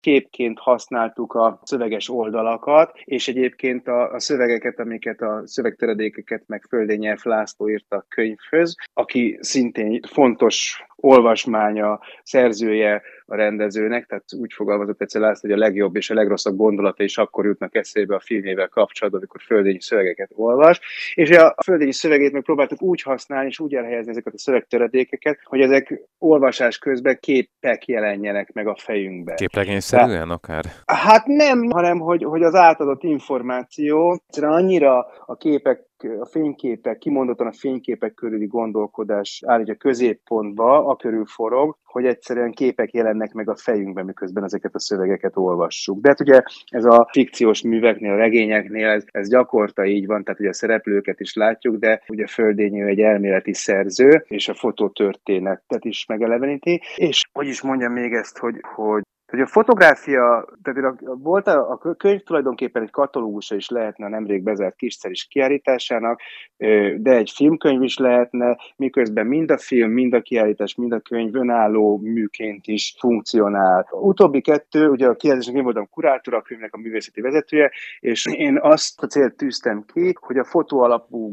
képként használtuk a szöveges oldalakat, és egyébként a szövegeket, amiket a szövegtöredékeket meg Földényi F. László írta a könyvhöz, aki szintén fontos olvasmánya, szerzője a rendezőnek, tehát úgy fogalmazott egyszer László, hogy a legjobb és a legrosszabb gondolata is akkor jutnak eszébe a filmével kapcsolatban, amikor Földényi szövegeket olvas, és a Földényi szövegét meg próbáltuk úgy használni, és úgy elhelyezni ezeket a szövegtöredékeket, hogy ezek olvasás közben képek jelenjenek meg a fejünkbe. Képregényszerűen akár? Hát nem, hanem hogy az átadott információ egyszerűen annyira a képek, a fényképek, kimondottan a fényképek körüli gondolkodás állítja középpontba, a körül forog, hogy egyszerűen képek jelennek meg a fejünkben, miközben ezeket a szövegeket olvassuk. De hát ugye ez a fikciós műveknél, a regényeknél ez gyakorta így van, tehát ugye a szereplőket is látjuk, de ugye Földényi egy elméleti szerző, és a fotótörténetet is megeleveníti. És hogy is mondjam még ezt, hogy a fotográfia, tehát volt a könyv tulajdonképpen egy katalógusa is lehetne a nemrég bezárt Kisszel kiállításának, de egy filmkönyv is lehetne, miközben mind a film, mind a kiállítás, mind a könyv önálló műként is funkcionál. Utóbbi kettő, ugye a kiállításnak én voltam kurátor, a könyvnek a művészeti vezetője, és én azt a célt tűztem ki, hogy a fotó alapú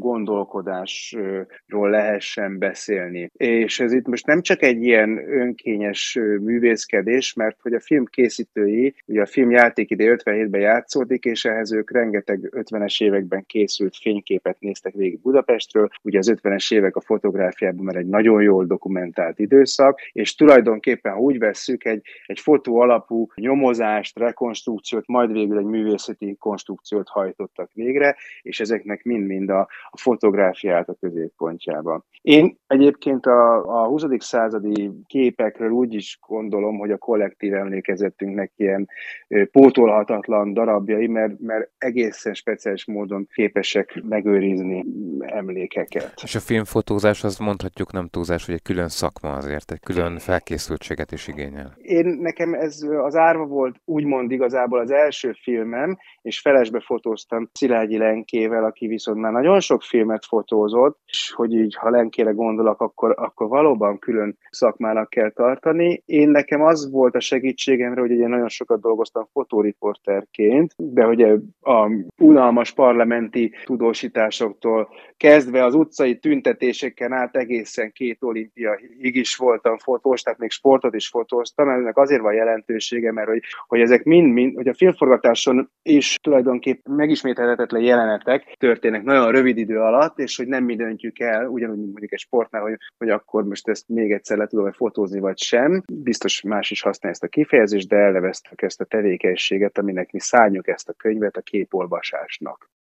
gondolkodásról lehessen beszélni. És ez itt most nem csak egy ilyen önkényes művészkedés, mert hogy a film készítői, ugye a film játékidő 57-ben játszódik, és ehhez ők rengeteg 50-es években készült fényképet néztek végig Budapestről. Ugye az 50-es évek a fotográfiában már egy nagyon jól dokumentált időszak, és tulajdonképpen, ha úgy vesszük, egy fotó alapú nyomozást, rekonstrukciót, majd végül egy művészeti konstrukciót hajtottak végre, és ezeknek mind-mind a fotográfiát a középpontjában. Én egyébként a 20. századi képekről úgy is gondolom, hogy a kollektív emlékezetünknek ilyen pótolhatatlan darabjai, mert egészen speciális módon képesek megőrizni emlékeket. És a filmfotózás, az mondhatjuk nem túlzás, hogy egy külön szakma azért, egy külön felkészültséget is igényel. Nekem ez az Árva volt úgymond igazából az első filmem, és felesbe fotóztam Szilágyi Lenkével, aki viszont már nagyon sok filmet fotózott, és hogy így, ha Lenkére gondolok, akkor valóban külön szakmának kell tartani. Nekem az volt a segítségemre, hogy ugye nagyon sokat dolgoztam fotóriporterként, de ugye a unalmas parlamenti tudósításoktól kezdve az utcai tüntetéseken át egészen 2 olimpiaig is voltam fotós, tehát még sportot is fotóztam. Ennek azért van jelentősége, mert hogy ezek mind, hogy a filmforgatáson is tulajdonképpen megismételhetetlen jelenetek történnek nagyon rövid idő alatt, és hogy nem mi döntjük el, ugyanúgy, mint mondjuk egy sportnál, hogy akkor most ezt még egyszer le tudom fotózni, vagy sem. Biztos más is használja ezt a kifejezést, de elneveztük ezt a tevékenységet, aminek mi szánjuk ezt a könyvet a képolvasásnak.